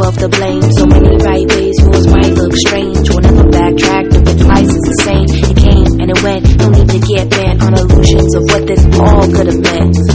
of the blame. So many right ways, yours might look strange. We'll never backtrack, if the price is the same. It came and it went, no need to get bent on illusions of what this all could have meant.